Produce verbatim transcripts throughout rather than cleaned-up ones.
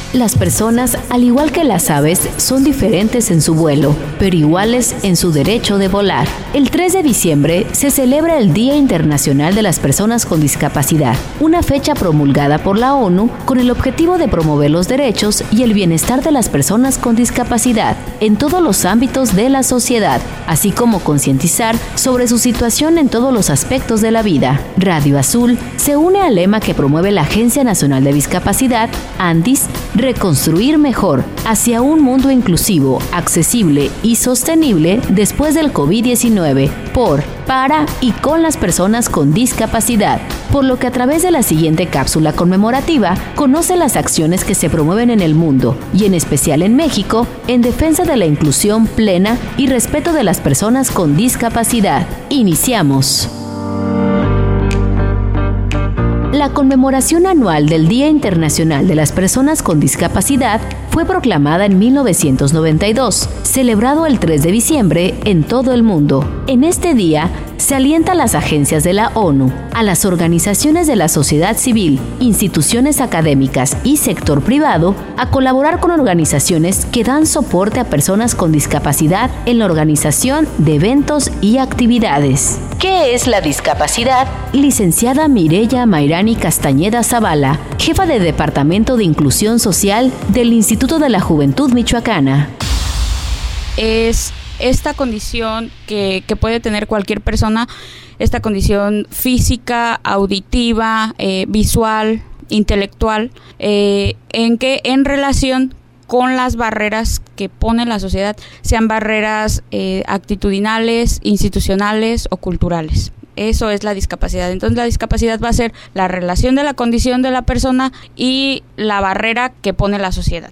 Las personas, al igual que las aves, son diferentes en su vuelo, pero iguales en su derecho de volar. El tres de diciembre se celebra el Día Internacional de las Personas con Discapacidad, una fecha promulgada por la ONU con el objetivo de promover los derechos y el bienestar de las personas con discapacidad en todos los ámbitos de la sociedad, así como concientizar sobre su situación en todos los aspectos de la vida. Radio Azul se une al lema que promueve la Agencia Nacional de Discapacidad, ANDIS, Reconstruir mejor, hacia un mundo inclusivo, accesible y sostenible después del covid diecinueve, por, para y con las personas con discapacidad. Por lo que a través de la siguiente cápsula conmemorativa, conoce las acciones que se promueven en el mundo, y en especial en México, en defensa de la inclusión plena y respeto de las personas con discapacidad. Iniciamos. La conmemoración anual del Día Internacional de las Personas con Discapacidad fue proclamada en mil novecientos noventa y dos, celebrado el tres de diciembre en todo el mundo. En este día, se alienta a las agencias de la ONU, a las organizaciones de la sociedad civil, instituciones académicas y sector privado a colaborar con organizaciones que dan soporte a personas con discapacidad en la organización de eventos y actividades. ¿Qué es la discapacidad? Licenciada Mireya Mayrani Castañeda Zavala, jefa de Departamento de Inclusión Social del Instituto de la Juventud Michoacana. Es esta condición que, que puede tener cualquier persona, esta condición física, auditiva, eh, visual, intelectual, eh, en que en relación con las barreras que pone la sociedad, sean barreras eh, actitudinales, institucionales o culturales. Eso es la discapacidad. Entonces la discapacidad va a ser la relación de la condición de la persona y la barrera que pone la sociedad.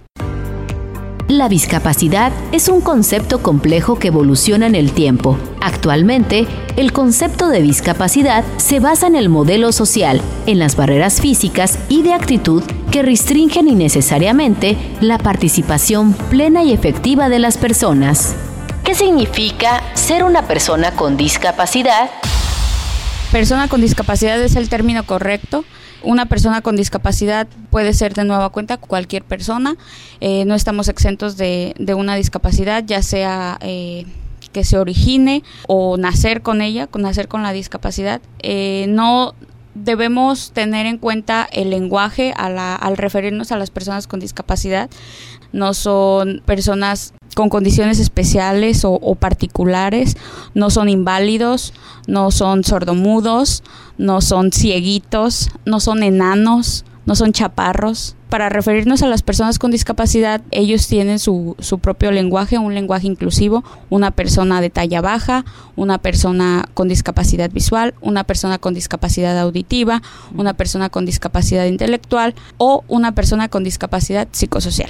La discapacidad es un concepto complejo que evoluciona en el tiempo. Actualmente, el concepto de discapacidad se basa en el modelo social, en las barreras físicas y de actitud que restringen innecesariamente la participación plena y efectiva de las personas. ¿Qué significa ser una persona con discapacidad? Persona con discapacidad es el término correcto. Una persona con discapacidad puede ser de nueva cuenta cualquier persona. Eh, no estamos exentos de, de una discapacidad, ya sea eh, que se origine o nacer con ella, con nacer con la discapacidad. Eh, no debemos tener en cuenta el lenguaje a la, al referirnos a las personas con discapacidad. No son personas con condiciones especiales o, o particulares, no son inválidos, no son sordomudos, no son cieguitos, no son enanos, no son chaparros. Para referirnos a las personas con discapacidad, ellos tienen su, su propio lenguaje, un lenguaje inclusivo, una persona de talla baja, una persona con discapacidad visual, una persona con discapacidad auditiva, una persona con discapacidad intelectual o una persona con discapacidad psicosocial.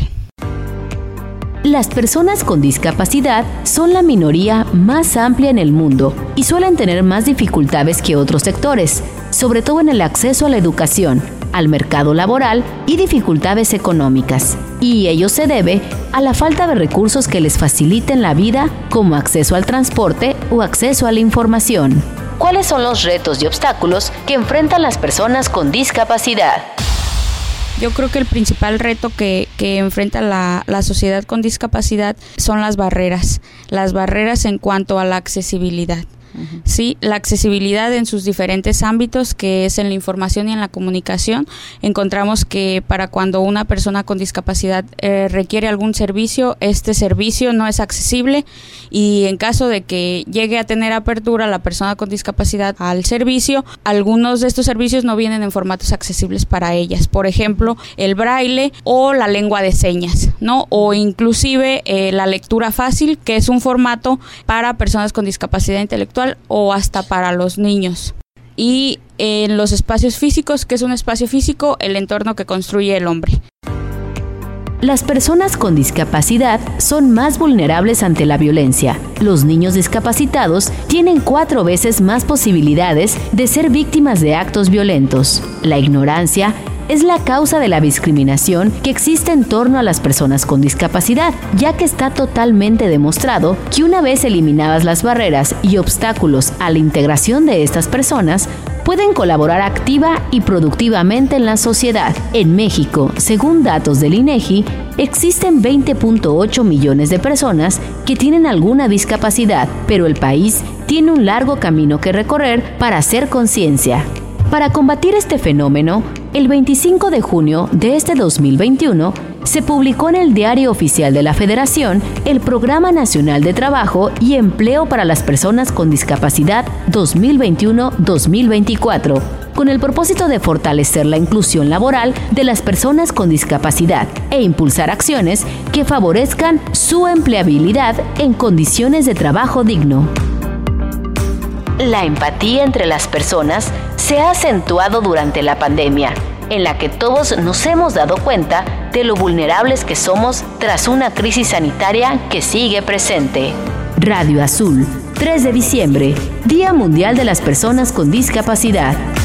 Las personas con discapacidad son la minoría más amplia en el mundo y suelen tener más dificultades que otros sectores, sobre todo en el acceso a la educación, al mercado laboral y dificultades económicas. Y ello se debe a la falta de recursos que les faciliten la vida, como acceso al transporte o acceso a la información. ¿Cuáles son los retos y obstáculos que enfrentan las personas con discapacidad? Yo creo que el principal reto que, que enfrenta la, la sociedad con discapacidad son las barreras, las barreras en cuanto a la accesibilidad. Uh-huh. Sí, la accesibilidad en sus diferentes ámbitos, que es en la información y en la comunicación. Encontramos que para cuando una persona con discapacidad eh, requiere algún servicio, este servicio no es accesible, y en caso de que llegue a tener apertura la persona con discapacidad al servicio, algunos de estos servicios no vienen en formatos accesibles para ellas. Por ejemplo, el braille o la lengua de señas, ¿no? O inclusive eh, la lectura fácil, que es un formato para personas con discapacidad intelectual o hasta para los niños. Y en los espacios físicos, que es un espacio físico, el entorno que construye el hombre. Las personas con discapacidad son más vulnerables ante la violencia. Los niños discapacitados tienen cuatro veces más posibilidades de ser víctimas de actos violentos. La ignorancia es la causa de la discriminación que existe en torno a las personas con discapacidad, ya que está totalmente demostrado que una vez eliminadas las barreras y obstáculos a la integración de estas personas, pueden colaborar activa y productivamente en la sociedad. En México, según datos del INEGI, existen veinte punto ocho millones de personas que tienen alguna discapacidad, pero el país tiene un largo camino que recorrer para hacer conciencia. Para combatir este fenómeno, el veinticinco de junio de este dos mil veintiuno, se publicó en el Diario Oficial de la Federación el Programa Nacional de Trabajo y Empleo para las Personas con Discapacidad dos mil veintiuno a dos mil veinticuatro, con el propósito de fortalecer la inclusión laboral de las personas con discapacidad e impulsar acciones que favorezcan su empleabilidad en condiciones de trabajo digno. La empatía entre las personas se ha acentuado durante la pandemia, en la que todos nos hemos dado cuenta de lo vulnerables que somos tras una crisis sanitaria que sigue presente. Radio Azul, tres de diciembre, Día Mundial de las Personas con Discapacidad.